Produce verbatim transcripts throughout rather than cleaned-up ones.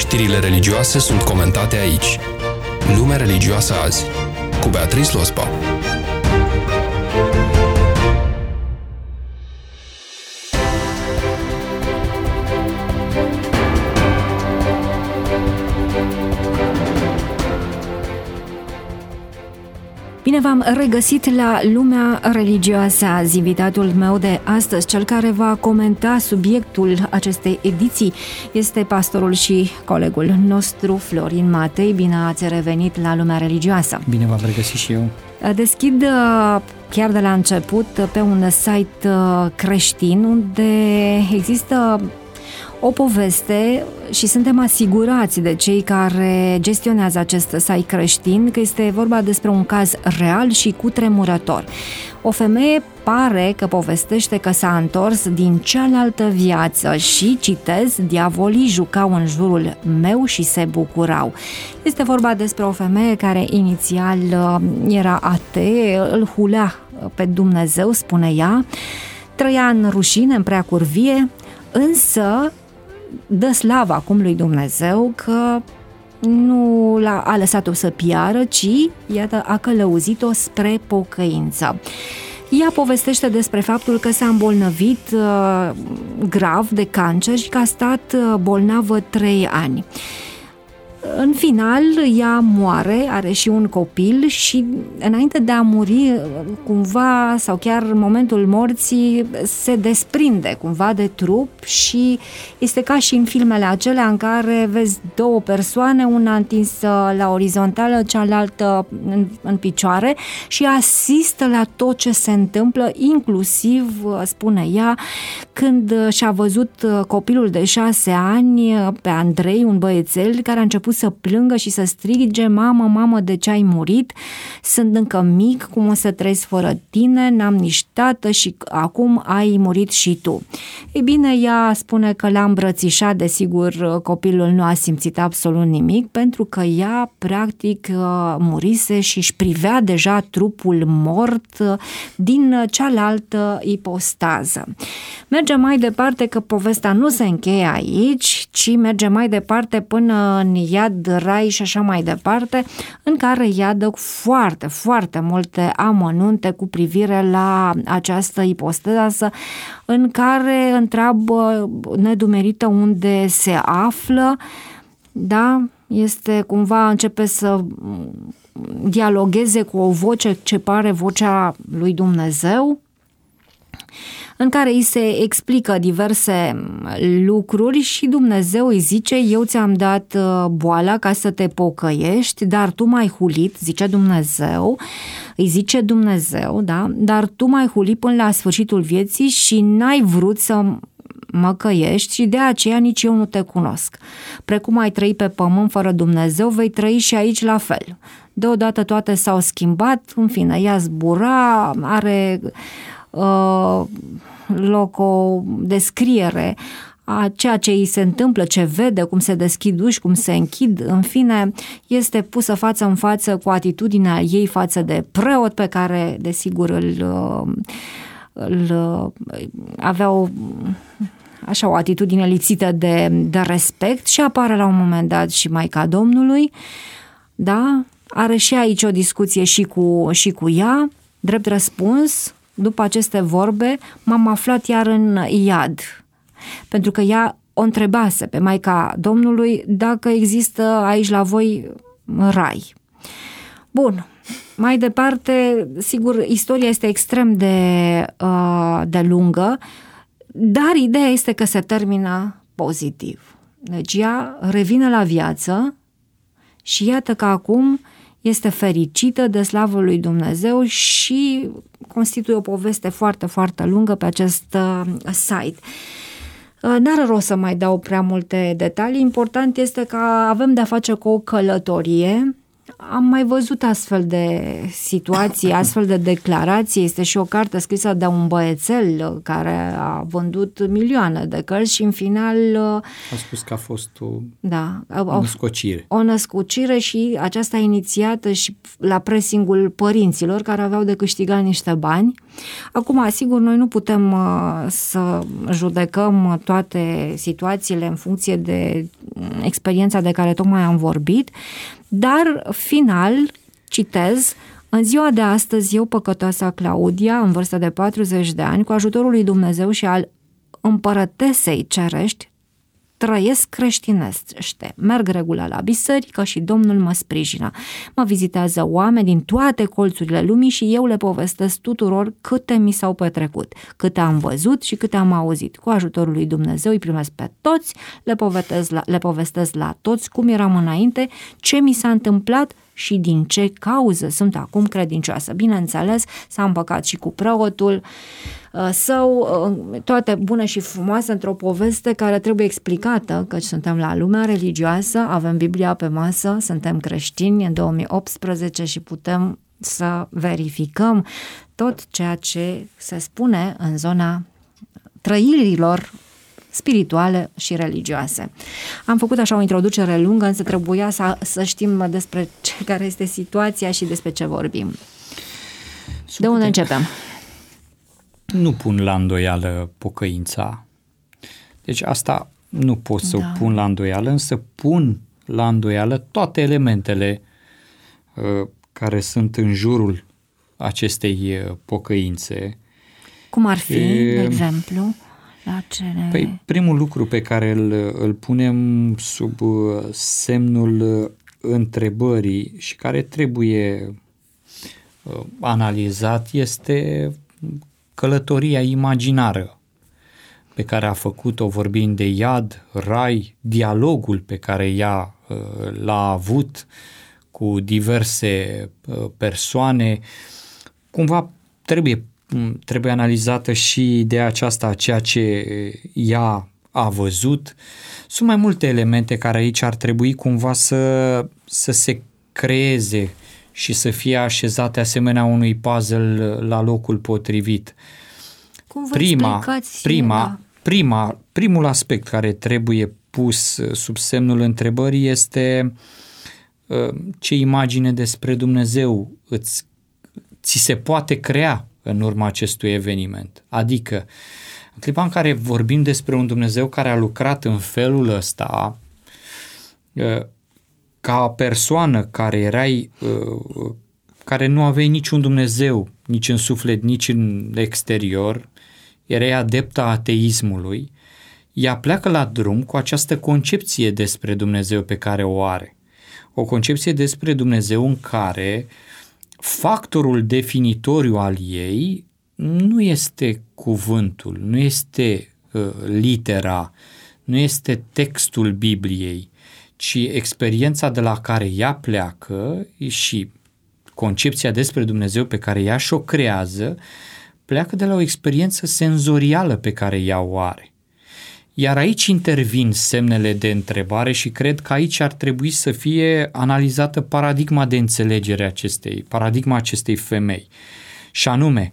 Știrile religioase sunt comentate aici. Lumea religioasă azi, cu Beatrice Lospa. Bine v-am regăsit la Lumea religioasă azi. Invitatul meu de astăzi, cel care va comenta subiectul acestei ediții, este pastorul și colegul nostru, Florin Matei. Bine ați revenit la Lumea religioasă. Bine v-am regăsit și eu. Deschid chiar de la început pe un site creștin unde există o poveste și suntem asigurați de cei care gestionează acest site creștin că este vorba despre un caz real și cutremurător. O femeie pare că povestește că s-a întors din cealaltă viață și, citez, diavolii jucau în jurul meu și se bucurau. Este vorba despre o femeie care inițial era atee, îl hulea pe Dumnezeu, spune ea, trăia în rușine, în prea curvie, însă dă slavă acum lui Dumnezeu că nu l-a a lăsat-o să piară, ci, iată, a călăuzit-o spre pocăință. Ea povestește despre faptul că s-a îmbolnăvit uh, grav de cancer și că a stat uh, bolnavă trei ani. În final, ea moare, are și un copil și înainte de a muri, cumva, sau chiar în momentul morții, se desprinde cumva de trup și este ca și în filmele acelea în care vezi două persoane, una întinsă la orizontală, cealaltă în, în picioare și asistă la tot ce se întâmplă, inclusiv, spune ea, când și-a văzut copilul de șase ani pe Andrei, un băiețel care a început să plângă și să strige: mamă, mamă, de ce ai murit? Sunt încă mic, cum o să trăiesc fără tine? N-am nici tată și acum ai murit și tu. Ei bine, ea spune că l-a îmbrățișat, desigur, copilul nu a simțit absolut nimic, pentru că ea, practic, murise și își privea deja trupul mort din cealaltă ipostază. Merge mai departe că povestea nu se încheie aici, ci merge mai departe până în iad, rai și așa mai departe, în care ea dă foarte, foarte multe amănunte cu privire la această ipostază, în care întreabă nedumerită unde se află, da? Este cumva, începe să dialogueze cu o voce ce pare vocea lui Dumnezeu, în care îi se explică diverse lucruri și Dumnezeu îi zice: eu ți-am dat boala ca să te pocăiești, dar tu m-ai hulit, zice Dumnezeu, îi zice Dumnezeu, da? Dar tu m-ai hulit până la sfârșitul vieții și n-ai vrut să mă căiești și de aceea nici eu nu te cunosc. Precum ai trăit pe pământ fără Dumnezeu, vei trăi și aici la fel. Deodată toate s-au schimbat, în fine, ea zbura, are uh, loc o descriere a ceea ce îi se întâmplă, ce vede, cum se deschid uși, cum se închid, în fine, este pusă față în față cu atitudinea ei față de preot pe care, desigur, îl, îl avea o, așa, o atitudine lipsită de, de respect și apare la un moment dat și Maica Domnului, da? Are și aici o discuție și cu, și cu ea, drept răspuns. După aceste vorbe, m-am aflat iar în iad, pentru că ea o întrebase pe Maica Domnului dacă există aici la voi rai. Bun, mai departe, sigur, istoria este extrem de, uh, de lungă, dar ideea este că se termină pozitiv. Deci ea revine la viață și iată că acum este fericită de slavă lui Dumnezeu și constituie o poveste foarte, foarte lungă pe acest site. N-are rost să mai dau prea multe detalii, important este că avem de-a face cu o călătorie. Am mai văzut astfel de situații, astfel de declarații. Este și o carte scrisă de un băiețel care a vândut milioane de cărți și în final a spus că a fost o, da, o născocire. O născocire și aceasta inițiată și la pressingul părinților care aveau de câștigat niște bani. Acum, sigur, noi nu putem uh, să judecăm toate situațiile în funcție de experiența de care tocmai am vorbit, dar final, citez, în ziua de astăzi, eu, păcătoasa Claudia, în vârstă de patruzeci de ani, cu ajutorul lui Dumnezeu și al împărătesei cerești, trăiesc creștinește, merg regulat la biserică și Domnul mă sprijină. Mă vizitează oameni din toate colțurile lumii și eu le povestesc tuturor câte mi s-au petrecut, câte am văzut și câte am auzit. Cu ajutorul lui Dumnezeu îi primesc pe toți, le povestesc la, le povestesc la toți cum eram înainte, ce mi s-a întâmplat și din ce cauză sunt acum credincioasă. Bineînțeles, s-a împăcat și cu preotul său, toate bune și frumoase într-o poveste care trebuie explicată, căci suntem la lumea religioasă, avem Biblia pe masă, suntem creștini în două mii optsprezece și putem să verificăm tot ceea ce se spune în zona trăirilor spirituale și religioase. Am făcut așa o introducere lungă, însă trebuia să, să știm despre ce, care este situația și despre ce vorbim. De unde începem? Nu pun la îndoială pocăința. Deci asta nu pot să Da. o pun la îndoială, însă pun la îndoială toate elementele uh, care sunt în jurul acestei uh, pocăințe. Cum ar fi, E... de exemplu? La cele... Păi, primul lucru pe care îl, îl punem sub uh, semnul uh, întrebării și care trebuie uh, analizat este călătoria imaginară pe care a făcut-o vorbind de iad, rai, dialogul pe care ea uh, l-a avut cu diverse uh, persoane. Cumva trebuie trebuie analizată și ideea aceasta, ceea ce ea a văzut. Sunt mai multe elemente care aici ar trebui cumva să, să se creeze și să fie așezate asemenea unui puzzle la locul potrivit. Cum vă Prima, explicați? prima, Da. prima, primul aspect care trebuie pus sub semnul întrebării este ce imagine despre Dumnezeu îți, ți se poate crea în urma acestui eveniment. Adică, în clipa în care vorbim despre un Dumnezeu care a lucrat în felul ăsta, ca persoană care erai, care nu aveai niciun Dumnezeu, nici în suflet, nici în exterior, erai adeptă a ateismului, ea pleacă la drum cu această concepție despre Dumnezeu pe care o are. O concepție despre Dumnezeu în care factorul definitoriu al ei nu este cuvântul, nu este uh, litera, nu este textul Bibliei, ci experiența de la care ea pleacă și concepția despre Dumnezeu pe care ea și-o creează, pleacă de la o experiență senzorială pe care ea o are. Iar aici intervin semnele de întrebare și cred că aici ar trebui să fie analizată paradigma de înțelegere acestei, paradigma acestei femei. Și anume,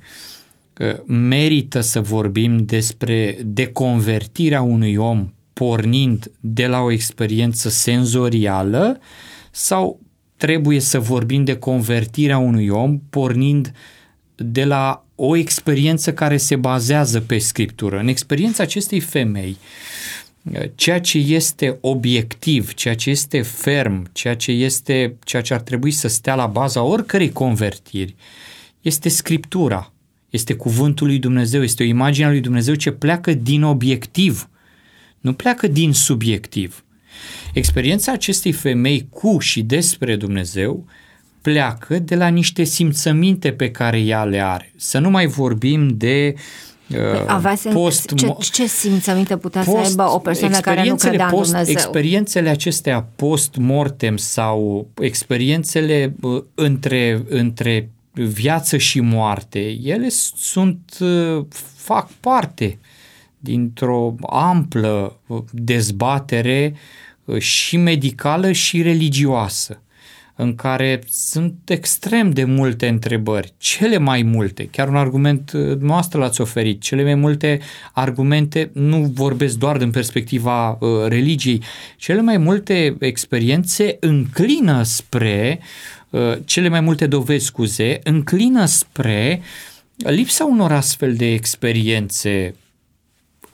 merită să vorbim despre deconvertirea unui om pornind de la o experiență senzorială sau trebuie să vorbim de convertirea unui om pornind de la o experiență care se bazează pe Scriptură. În experiența acestei femei, ceea ce este obiectiv, ceea ce este ferm, ceea ce este, ceea ce ar trebui să stea la baza oricărei convertiri, este Scriptura, este cuvântul lui Dumnezeu, este o imagine a lui Dumnezeu ce pleacă din obiectiv, nu pleacă din subiectiv. Experiența acestei femei cu și despre Dumnezeu pleacă de la niște simțăminte pe care ea le are. Să nu mai vorbim de uh, post... Ce, ce simțăminte putea post, să aibă o persoană care nu credea post, în Dumnezeu? Experiențele acestea post-mortem sau experiențele uh, între, între viață și moarte, ele sunt, uh, fac parte dintr-o amplă dezbatere uh, și medicală și religioasă, în care sunt extrem de multe întrebări, cele mai multe, chiar un argument noastră l-ați oferit, cele mai multe argumente, nu vorbesc doar din perspectiva uh, religiei, cele mai multe experiențe înclină spre, uh, cele mai multe dovezi, scuze, înclină spre lipsa unor astfel de experiențe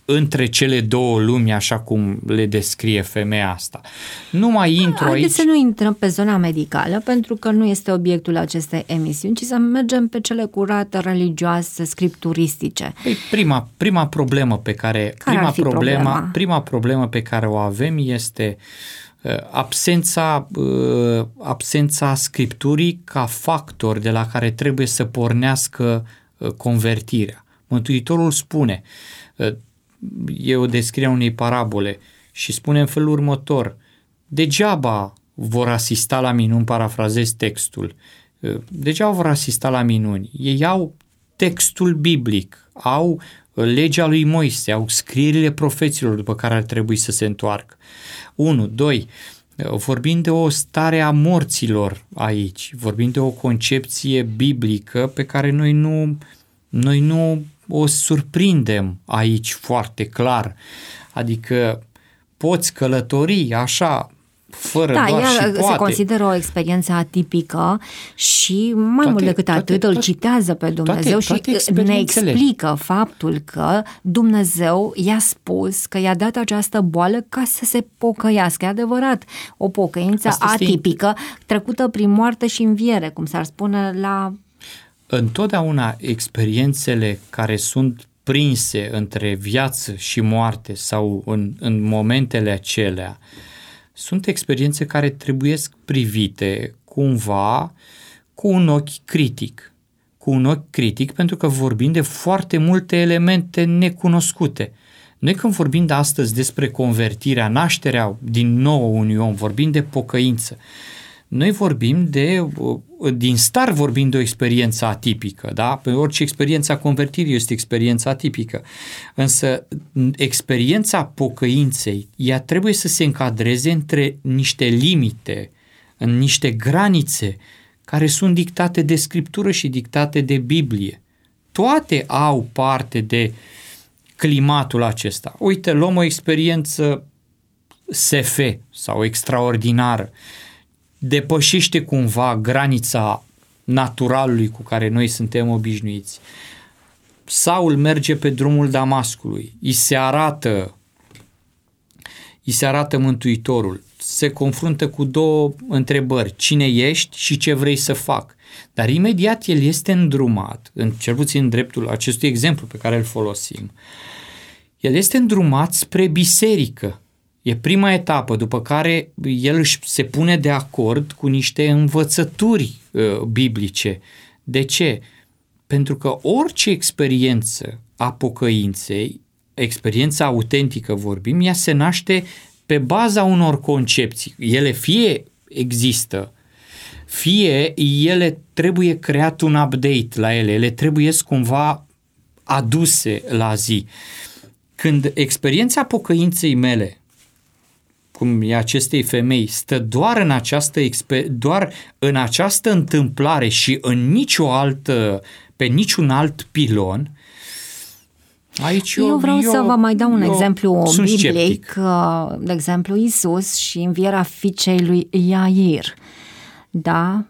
între cele două lumi, așa cum le descrie femeia asta. Nu mai intru Haideți aici... să nu intrăm pe zona medicală, pentru că nu este obiectul acestei emisiuni, ci să mergem pe cele curate, religioase, scripturistice. Păi prima, prima problemă pe care... Care prima, ar fi problema, problema? prima problemă pe care o avem este uh, absența, uh, absența Scripturii ca factor de la care trebuie să pornească uh, convertirea. Mântuitorul spune... Uh, e o descriere a unei parabole și spune în felul următor: degeaba vor asista la minuni, parafrazez textul, degeaba vor asista la minuni, ei au textul biblic, au legea lui Moise, au scrierile profeților după care ar trebui să se întoarcă. unu. doi. Vorbim de o stare a morților aici, vorbim de o concepție biblică pe care noi nu, noi nu o surprindem aici foarte clar. Adică poți călători așa, fără da, doar și ea poate. se consideră o experiență atipică și mai Toate- mult decât toate- atât toate- îl citează pe Dumnezeu toate- toate și ne experiențele. explică faptul că Dumnezeu i-a spus că i-a dat această boală ca să se pocăiască. E adevărat, o pocăință Asta este- atipică, trecută prin moarte și înviere, cum s-ar spune la... Întotdeauna experiențele care sunt prinse între viață și moarte sau în, în momentele acelea sunt experiențe care trebuie privite cumva cu un ochi critic. Cu un ochi critic pentru că vorbim de foarte multe elemente necunoscute. Noi când vorbim de astăzi despre convertirea, nașterea din nou unui om, vorbim de pocăință. Noi vorbim de, din start vorbim de o experiență atipică, da? Pe orice experiență a convertirii este experiența atipică. Însă experiența pocăinței, ea trebuie să se încadreze între niște limite, în niște granițe care sunt dictate de Scriptură și dictate de Biblie. Toate au parte de climatul acesta. Uite, luăm o experiență S F sau extraordinară. Depășește cumva granița naturalului cu care noi suntem obișnuiți. Saul merge pe drumul Damascului, îi se arată, îi se arată Mântuitorul, se confruntă cu două întrebări: cine ești și ce vrei să fac? Dar imediat el este îndrumat, în, cel puțin în dreptul acestui exemplu pe care îl folosim, el este îndrumat spre biserică. E prima etapă, după care el își se pune de acord cu niște învățături uh, biblice. De ce? Pentru că orice experiență a pocăinței, experiența autentică vorbim, ea se naște pe baza unor concepții. Ele fie există, fie ele trebuie creat un update la ele, ele trebuie cumva aduse la zi. Când experiența pocăinței mele, cum e acestei femei, stă doar în această, doar în această întâmplare și în nicio altă, pe niciun alt pilon, aici eu, Eu vreau eu, să vă mai dau un eu exemplu sunt biblic, sceptic. de exemplu Iisus și învierea fiicei lui Iair. Da?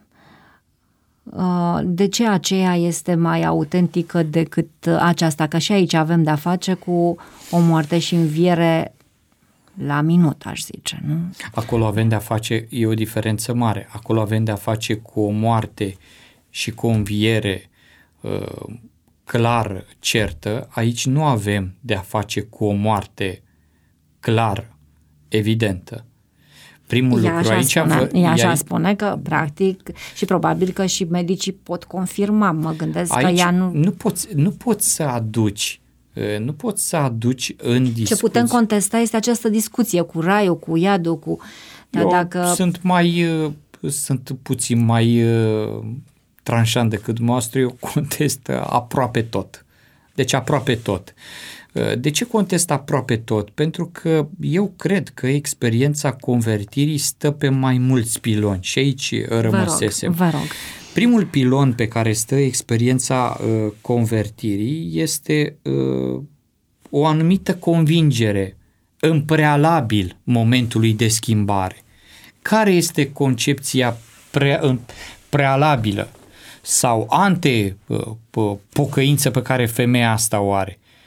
De ce aceea este mai autentică decât aceasta? Că și aici avem de-a face cu o moarte și înviere la minut, aș zice, nu? Acolo avem de-a face, e o diferență mare, acolo avem de-a face cu o moarte și cu o înviere uh, clară, certă. Aici nu avem de-a face cu o moarte clară, evidentă. Primul ea lucru așa aici... Spune, vă, ea așa ea, spune că, practic, și probabil că și medicii pot confirma, mă gândesc aici că ea nu... nu poți, nu poți să aduci Nu poți să aduci în discuție. Ce putem contesta este această discuție cu raiul, cu iadul, cu... Eu dacă... sunt mai, sunt puțin mai tranșant decât dumneavoastră, eu contest aproape tot. Deci aproape tot. De ce contest aproape tot? Pentru că eu cred că experiența convertirii stă pe mai mulți piloni și aici rămăsesem. Vă rog, vă rog. Primul pilon pe care stă experiența uh, convertirii este uh, o anumită convingere în prealabil momentului de schimbare. Care este concepția pre, uh, prealabilă sau ante uh, pocăință pe care femeia asta o are?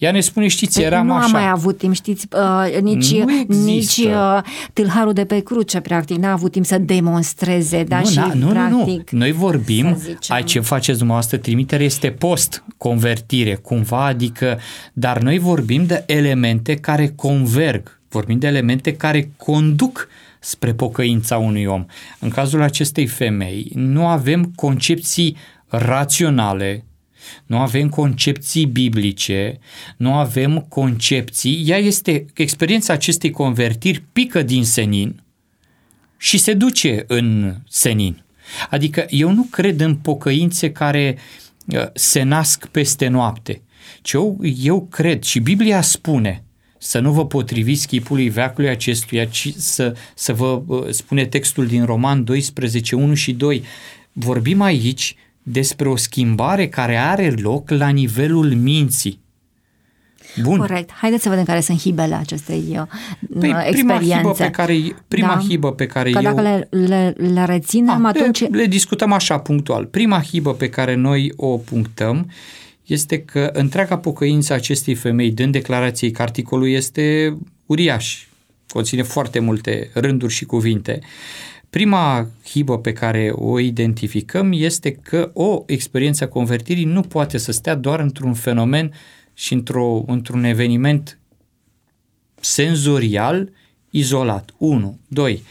Ea ne spune, știți, eram nu așa. Nu am mai avut timp, știți, uh, nici, nici uh, tâlharul de pe cruce, practic, n-a avut timp să demonstreze, da, nu, și na, nu, practic... Nu, nu, noi vorbim, a ce faceți dumneavoastră, trimitere este post-convertire, cumva, adică, dar noi vorbim de elemente care converg, vorbim de elemente care conduc spre pocăința unui om. În cazul acestei femei, nu avem concepții raționale, nu avem concepții biblice, nu avem concepții, ea este, experiența acestei convertiri pică din senin și se duce în senin. Adică eu nu cred în pocăințe care se nasc peste noapte, ci eu, eu cred și Biblia spune să nu vă potriviți chipului veacului acestuia, ci să, să vă spune textul din Roman doisprezece, unu și doi. Vorbim aici despre o schimbare care are loc la nivelul minții. Bun. Corect. Haideți să vedem care sunt hibele acestei păi, experiențe. Prima hibă pe care, prima da? hibă pe care Că eu... dacă le, le, le reținem, A, atunci... Le, le discutăm așa punctual. Prima hibă pe care noi o punctăm este că întreaga pocăință acestei femei, dând declarației că articolul este uriaș, conține foarte multe rânduri și cuvinte. Prima hibă pe care o identificăm este că o experiență a convertirii nu poate să stea doar într-un fenomen și într-o, într-un eveniment senzorial izolat. unu. doi.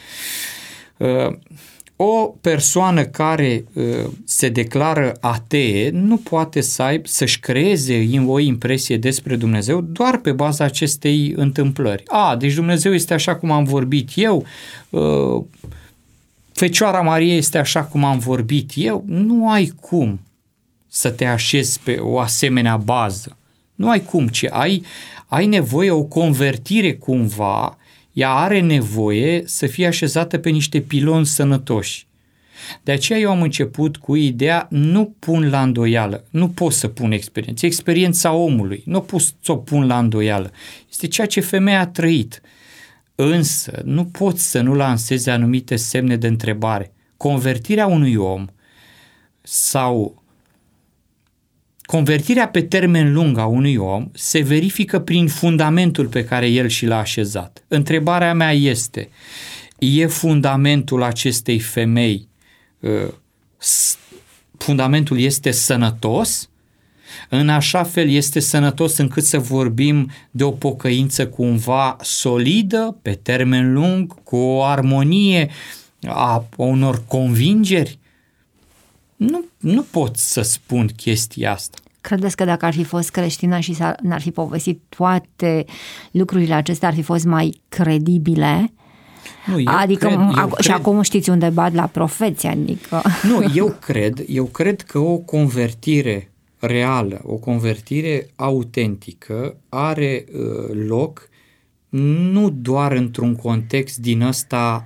O persoană care se declară atee nu poate să aibă, să-și creeze o impresie despre Dumnezeu doar pe baza acestei întâmplări. A, deci Dumnezeu este așa cum am vorbit eu, Fecioara Marie este așa cum am vorbit eu. Nu ai cum să te așezi pe o asemenea bază. Nu ai cum, ci ai, ai nevoie o convertire cumva, ea are nevoie să fie așezată pe niște piloni sănătoși. De aceea eu am început cu ideea, nu pun la îndoială, nu pot să pun experiență, experiența omului, nu pot să o pun la îndoială. Este ceea ce femeia a trăit. Însă nu pot să nu lanseze anumite semne de întrebare. Convertirea unui om sau convertirea pe termen lung a unui om se verifică prin fundamentul pe care el și l-a așezat. Întrebarea mea este, e fundamentul acestei femei, fundamentul este sănătos? În așa fel este sănătos încât să vorbim de o pocăință cumva solidă, pe termen lung, cu o armonie a unor convingeri? Nu, nu pot să spun chestia asta. Credeți că dacă ar fi fost creștină și n-ar fi povestit toate lucrurile acestea, ar fi fost mai credibile? Nu, eu adică cred, eu ac- și cred... acum știți un debat la profeți, adică... Nu, eu cred, eu cred că o convertire reală, o convertire autentică are uh, loc nu doar într-un context din ăsta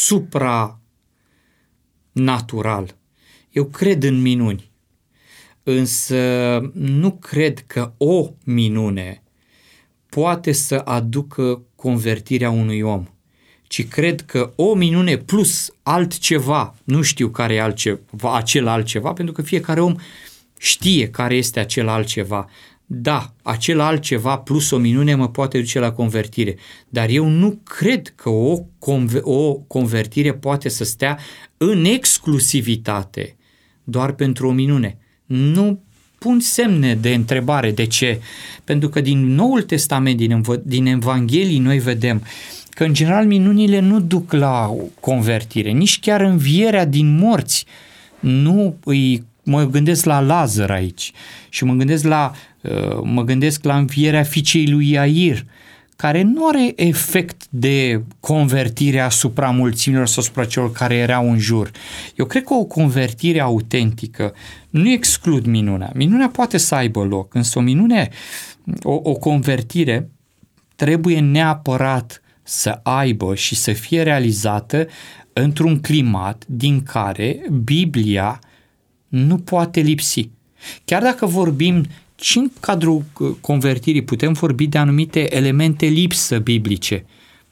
supranatural. Eu cred în minuni, însă nu cred că o minune poate să aducă convertirea unui om, ci cred că o minune plus altceva, nu știu care e altceva, acel altceva, pentru că fiecare om știe care este acel altceva. Da, acel altceva plus o minune mă poate duce la convertire, dar eu nu cred că o, conver- o convertire poate să stea în exclusivitate doar pentru o minune. Nu pun semne de întrebare. De ce? Pentru că din Noul Testament, din, din Evanghelii, noi vedem că în general minunile nu duc la convertire, nici chiar învierea din morți nu îi. Mă gândesc la Lazar aici și mă gândesc la, mă gândesc la învierea fiicei lui Iair, care nu are efect de convertire asupra mulțimilor sau asupra celor care erau în jur. Eu cred că o convertire autentică nu exclud minunea. Minunea poate să aibă loc, însă o minune, o, o convertire trebuie neapărat să aibă și să fie realizată într-un climat din care Biblia nu poate lipsi. Chiar dacă vorbim și în cadrul convertirii putem vorbi de anumite elemente lipsă biblice,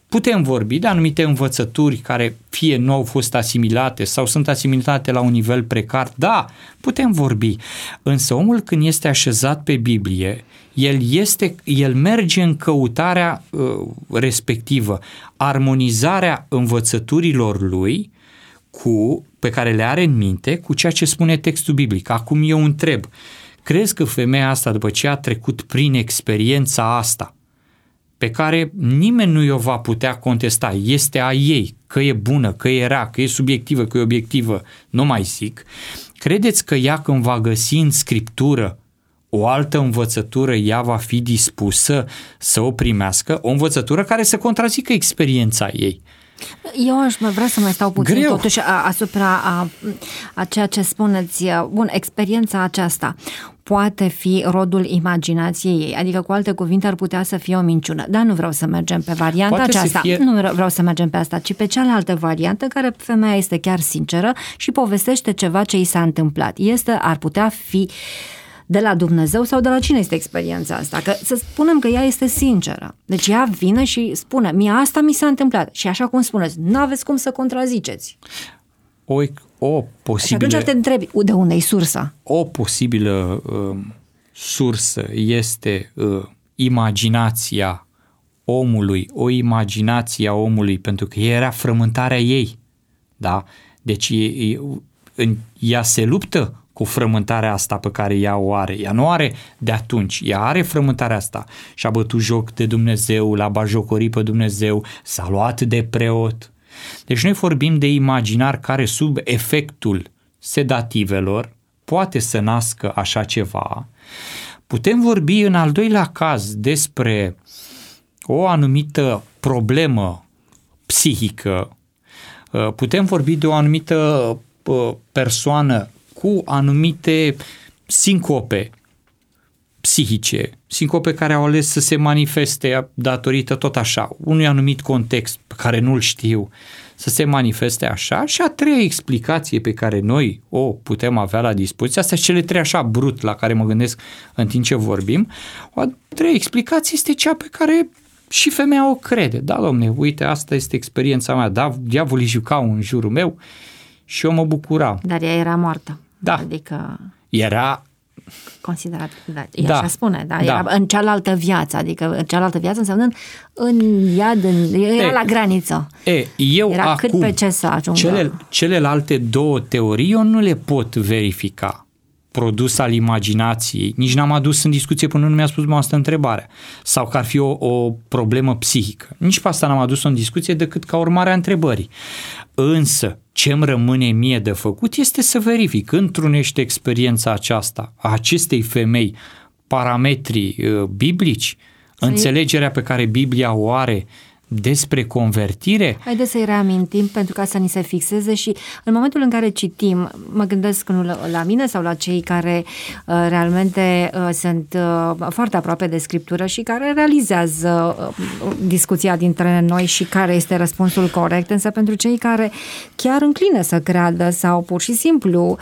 putem vorbi de anumite învățături care fie nu au fost asimilate sau sunt asimilate la un nivel precar, da, putem vorbi, însă omul când este așezat pe Biblie, el, este, el merge în căutarea uh, respectivă, armonizarea învățăturilor lui cu, pe care le are în minte cu ceea ce spune textul biblic. Acum eu întreb, crezi că femeia asta, după ce a trecut prin experiența asta, pe care nimeni nu o va putea contesta, este a ei, că e bună, că e rea, că e subiectivă, că e obiectivă, nu mai zic, credeți că ea când va găsi în Scriptură o altă învățătură, ea va fi dispusă să o primească, o învățătură care să contrazică experiența ei? Eu aș mai vrea să mai stau puțin Greu. totuși asupra a, a ceea ce spuneți. Bun, experiența aceasta poate fi rodul imaginației ei, adică cu alte cuvinte ar putea să fie o minciună, dar nu vreau să mergem pe varianta Poate aceasta, fie... nu vreau să mergem pe asta, ci pe cealaltă variantă care femeia este chiar sinceră și povestește ceva ce i s-a întâmplat. Este, ar putea fi de la Dumnezeu sau de la cine este experiența asta? Că să spunem că ea este sinceră. Deci ea vine și spune, mie asta mi s-a întâmplat. Și așa cum spuneți, nu aveți cum să contraziceți. O, o posibilă... Și atunci te întrebi, de unde e sursa? O posibilă uh, sursă este uh, imaginația omului, o imaginație a omului, pentru că era frământarea ei. Da? Deci e, e, în, ea se luptă cu frământarea asta pe care ea o are. Ea nu are de atunci, ea are frământarea asta. Și-a bătut joc de Dumnezeu, l-a bajocorit pe Dumnezeu, s-a luat de preot. Deci noi vorbim de imaginar care sub efectul sedativelor poate să nască așa ceva. Putem vorbi în al doilea caz despre o anumită problemă psihică. Putem vorbi de o anumită persoană cu anumite sincope psihice, sincope care au ales să se manifeste datorită tot așa, unui anumit context pe care nu-l știu, să se manifeste așa. Și a treia explicație pe care noi o putem avea la dispoziție, astea cele trei așa brut la care mă gândesc în timp ce vorbim, o a treia explicație este cea pe care și femeia o crede. Da, domne, uite, asta este experiența mea, da, diavolii jucau în jurul meu și eu mă bucuram. Dar ea era moartă. Da. Adică... Era... considerat, da, ea da, așa spune, da, da. Era în cealaltă viață, adică în cealaltă viață înseamnă în iad, în, era e, la graniță. E, eu era acum, cât pe ce să ajungă. Cele, celelalte două teorii eu nu le pot verifica. Produs al imaginației, nici n-am adus în discuție până nu mi-a spus asta întrebarea, sau că ar fi o, o problemă psihică. Nici pe asta n-am adus în discuție decât ca urmare a întrebării. Însă, ce-mi rămâne mie de făcut este să verific, întrunește experiența aceasta a acestei femei parametrii uh, biblici, Să înțelegerea pe care Biblia o are despre convertire. Haideți să-i reamintim pentru ca să ni se fixeze și în momentul în care citim, mă gândesc nu la, la mine sau la cei care uh, realmente uh, sunt uh, foarte aproape de Scriptură și care realizează uh, discuția dintre noi și care este răspunsul corect, însă pentru cei care chiar înclină să creadă sau pur și simplu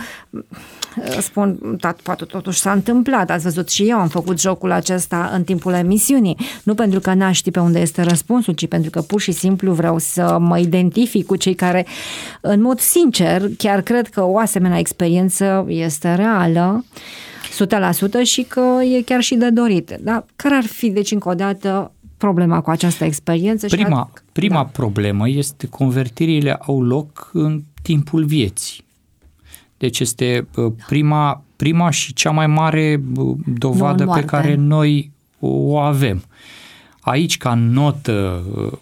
spun, poate totuși s-a întâmplat, ați văzut și eu am făcut jocul acesta în timpul emisiunii, nu pentru că n-aș ști pe unde este răspunsul, ci pentru că pur și simplu vreau să mă identific cu cei care, în mod sincer, chiar cred că o asemenea experiență este reală, o sută la sută și că e chiar și de dorit. Dar care ar fi, deci, încă o dată, problema cu această experiență? Prima, și a... prima da. problemă este convertirile au loc în timpul vieții. Deci este prima, prima și cea mai mare dovadă pe care noi o avem. Aici, ca notă,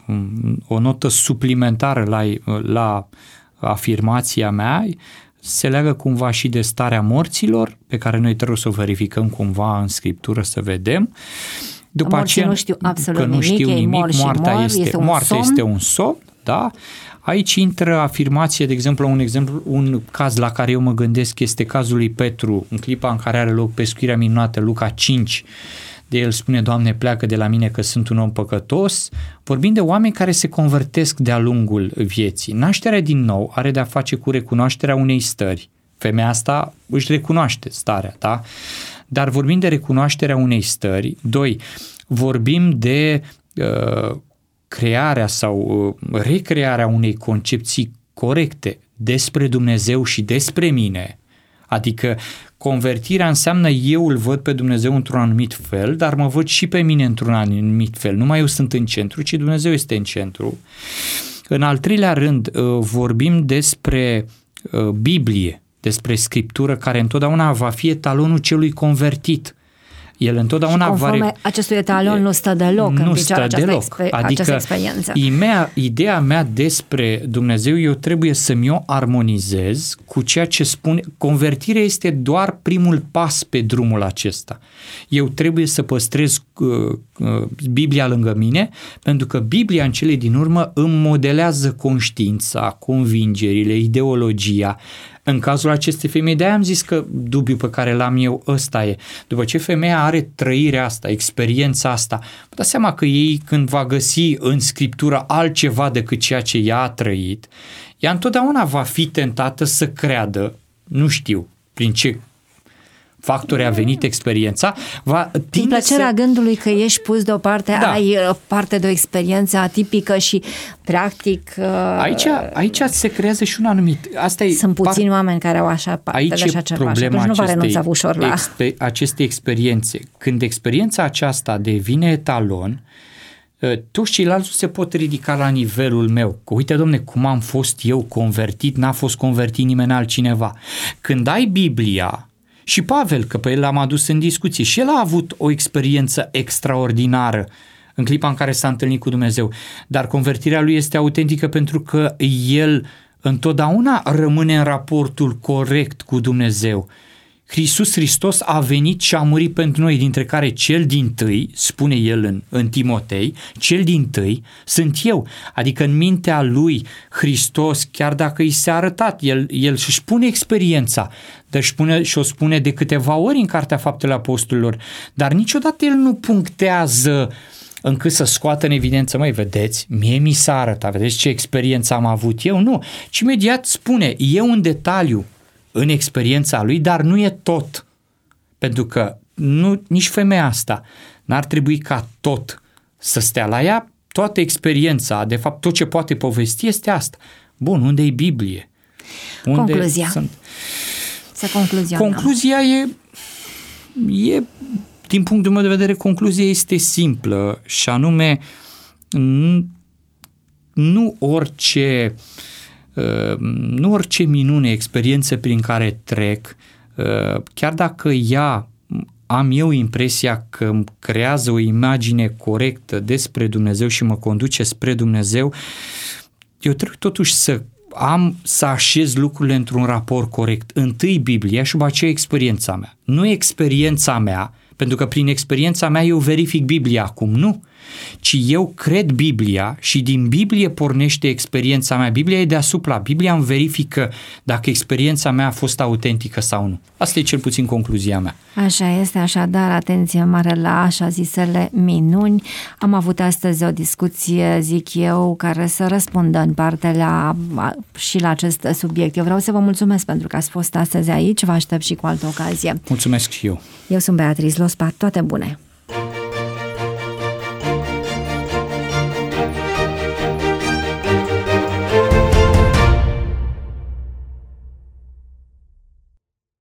o notă suplimentară la, la afirmația mea, se leagă cumva și de starea morților, pe care noi trebuie să o verificăm cumva în Scriptură, să vedem. După aceea, nu știu absolut că nu nimic, știu nimic, mor moartea, mor, este, este, un moartea somn. este un somn, da? Aici intră afirmație, de exemplu, un exemplu, un caz la care eu mă gândesc este cazul lui Petru, în clipa în care are loc pescuirea minunată, Luca cinci, de el spune, Doamne, pleacă de la mine că sunt un om păcătos, vorbind de oameni care se convertesc de-a lungul vieții. Nașterea din nou are de-a face cu recunoașterea unei stări. Femeia asta își recunoaște starea, da? Dar vorbim de recunoașterea unei stări. Doi, vorbim de uh, crearea sau recrearea unei concepții corecte despre Dumnezeu și despre mine, adică convertirea înseamnă eu îl văd pe Dumnezeu într-un anumit fel, dar mă văd și pe mine într-un anumit fel. Nu mai eu sunt în centru, ci Dumnezeu este în centru. În al treilea rând, vorbim despre Biblie, despre Scriptură, care întotdeauna va fi etalonul celui convertit. El întotdeauna și conform va... acestui etalon nu stă deloc nu în stă această, deloc. exper- adică această experiență. Imea, ideea mea despre Dumnezeu, eu trebuie să-mi o armonizez cu ceea ce spune. Convertirea este doar primul pas pe drumul acesta. Eu trebuie să păstrez uh, uh, Biblia lângă mine, pentru că Biblia în cele din urmă îmi modelează conștiința, convingerile, ideologia. În cazul acestei femei, de-aia am zis că dubiul pe care l-am eu ăsta e. După ce femeia are trăirea asta, experiența asta, vă dați seama că ei când va găsi în Scriptură altceva decât ceea ce ea a trăit, ea întotdeauna va fi tentată să creadă, nu știu prin ce factori a venit experiența, va din plăcerea să... gândului că ești pus deoparte, da. ai parte de o experiență atipică și practic... Aici, aici se creează și un anumit... Asta e sunt puțini part... oameni care au așa parte aici de așa ceva și atunci nu va renunța ușor la... Exper- aceste experiențe. Când experiența aceasta devine etalon, toți ceilalți se pot ridica la nivelul meu. Că uite, domne, cum am fost eu convertit, n-a fost convertit nimeni altcineva. Când ai Biblia... Și Pavel, că pe el l-am adus în discuție, și el a avut o experiență extraordinară în clipa în care s-a întâlnit cu Dumnezeu, dar convertirea lui este autentică pentru că el întotdeauna rămâne în raportul corect cu Dumnezeu. Iisus Hristos a venit și a murit pentru noi, dintre care cel dintâi, spune el în, în Timotei, cel dintâi sunt eu. Adică în mintea lui Hristos, chiar dacă i s-a arătat, el, el își spune experiența, dar își spune, și o spune de câteva ori în Cartea Faptele Apostolilor, dar niciodată el nu punctează încât să scoată în evidență, măi, vedeți, mie mi s-a arătat, vedeți ce experiență am avut eu, nu, ci imediat spune, eu în detaliu, în experiența lui, dar nu e tot. Pentru că nu, nici femeia asta n-ar trebui ca tot să stea la ea, toată experiența, de fapt tot ce poate povesti este asta. Bun, unde e Biblie? Unde Concluzia. Sunt... Să concluzionăm. Concluzia e, e, din punctul meu de vedere, concluzia este simplă și anume nu orice nu orice minune, experiență prin care trec, chiar dacă ea am eu impresia că îmi creează o imagine corectă despre Dumnezeu și mă conduce spre Dumnezeu, eu trebuie totuși să am, să așez lucrurile într-un raport corect. Întâi Biblia și după aceea experiența mea. Nu experiența mea, pentru că prin experiența mea eu verific Biblia acum, nu. Ci eu cred Biblia și din Biblie pornește experiența mea. Biblia e deasupra. Biblia îmi verifică dacă experiența mea a fost autentică sau nu. Asta e cel puțin concluzia mea. Așa este, așadar, atenție mare la așa zisele minuni. Am avut astăzi o discuție, zic eu, care să răspundă în parte la, și la acest subiect. Eu vreau să vă mulțumesc pentru că ați fost astăzi aici. Vă aștept și cu altă ocazie. Mulțumesc și eu. Eu sunt Beatriz Lospa. Toate bune!